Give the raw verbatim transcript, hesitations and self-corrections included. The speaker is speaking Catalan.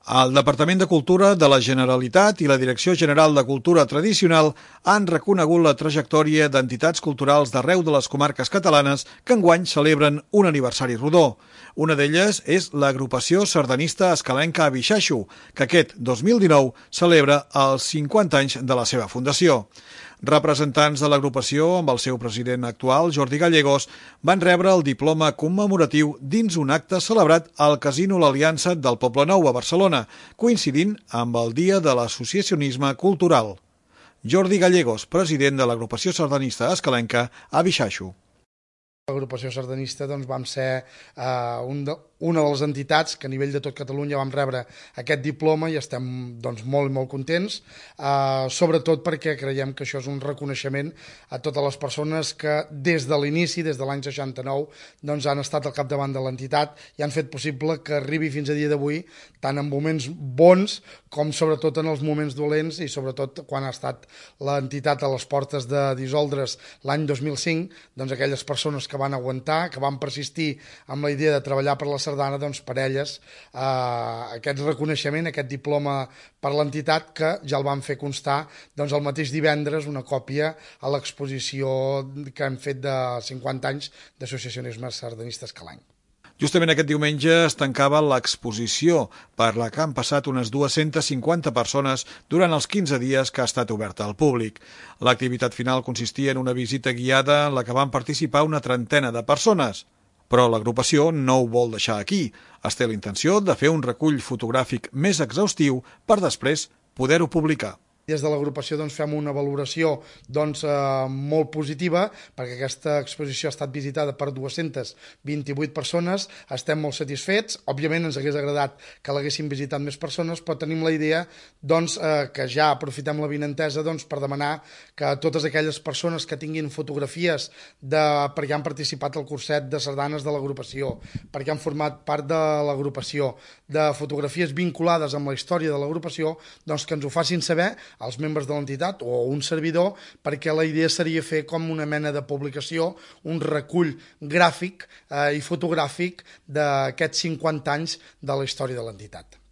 El Departament de Cultura de la Generalitat i la Direcció General de Cultura Tradicional han reconegut la trajectòria d'entitats culturals d'arreu de les comarques catalanes que enguany celebren un aniversari rodó. Una d'elles és l'agrupació sardanista escalenca Abixaixo, que aquest dos mil dinou celebra els cinquanta anys de la seva fundació. Representants de l'agrupació, amb el seu president actual, Jordi Gallegos, van rebre el diploma commemoratiu dins un acte celebrat al Casino l'Aliança del Poblenou a Barcelona, coincidint amb el Dia de l'Associacionisme Cultural. Jordi Gallegos, president de l'agrupació sardanista escalenca Abixaixo. L'agrupació sardanista doncs, vam ser eh, un de, una de les entitats que a nivell de tot Catalunya vam rebre aquest diploma i estem doncs, molt molt contents, eh, sobretot perquè creiem que això és un reconeixement a totes les persones que des de l'inici, des de l'any seixanta-nou, doncs, han estat al capdavant de l'entitat i han fet possible que arribi fins a dia d'avui, tant en moments bons com sobretot en els moments dolents i sobretot quan ha estat l'entitat a les portes de dissoldre's l'any dos mil cinc, doncs aquelles persones que van aguantar, que van persistir amb la idea de treballar per la sardana, doncs per elles eh, aquest reconeixement, aquest diploma per l'entitat que ja el van fer constar doncs, el mateix divendres una còpia a l'exposició que hem fet de cinquanta anys d'associacionisme sardanista escalenc. Justament aquest diumenge es tancava l'exposició per la que han passat unes dues-centes cinquanta persones durant els quinze dies que ha estat oberta al públic. L'activitat final consistia en una visita guiada en la que van participar una trentena de persones. Però l'agrupació no ho vol deixar aquí. Es té la intenció de fer un recull fotogràfic més exhaustiu per després poder-ho publicar. Des de l'agrupació doncs, fem una valoració doncs, eh, molt positiva perquè aquesta exposició ha estat visitada per dues-centes vint-i-vuit persones, estem molt satisfets, òbviament ens hagués agradat que l'haguessin visitat més persones, però tenim la idea doncs, eh, que ja aprofitem la vinentesa doncs, per demanar que totes aquelles persones que tinguin fotografies de, perquè han participat al curset de sardanes de l'agrupació, perquè han format part de l'agrupació, de fotografies vinculades amb la història de l'agrupació, doncs que ens ho facin saber als membres de l'entitat o un servidor, perquè la idea seria fer com una mena de publicació, un recull gràfic eh, i fotogràfic d'aquests cinquanta anys de la història de l'entitat.